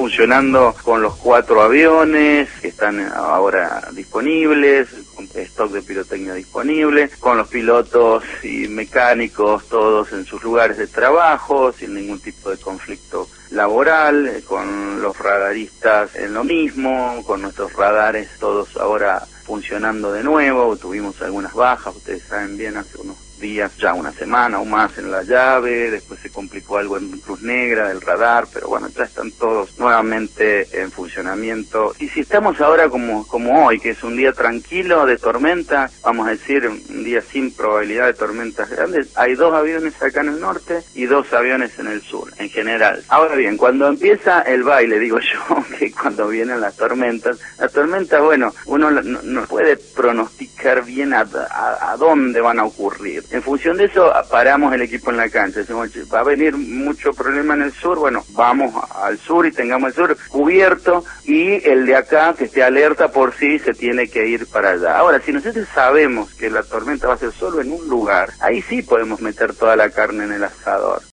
funcionando con los 4 aviones que están ahora disponibles, con stock de pirotecnia disponible, con los pilotos y mecánicos todos en sus lugares de trabajo, sin ningún tipo de conflicto laboral, con los radaristas en lo mismo, con nuestros radares todos ahora funcionando de nuevo. Tuvimos algunas bajas, ustedes saben bien, hace unos días, ya una semana o más en La Llave, después se complicó algo en Cruz Negra del radar, pero bueno, ya están todos nuevamente en funcionamiento. Y si estamos ahora como hoy, que es un día tranquilo de tormenta, vamos a decir un día sin probabilidad de tormentas grandes, hay 2 aviones acá en el norte y 2 aviones en el sur, en general. Ahora bien, cuando empieza el baile, digo yo, que cuando vienen las tormentas, bueno, uno no puede pronosticar bien a dónde van a ocurrir. En función de eso, paramos el equipo en la cancha. Decimos, va a venir mucho problema en el sur, bueno, vamos al sur y tengamos el sur cubierto, y el de acá que esté alerta por si se tiene que ir para allá. Ahora, si nosotros sabemos que la tormenta va a ser solo en un lugar, ahí sí podemos meter toda la carne en el asador.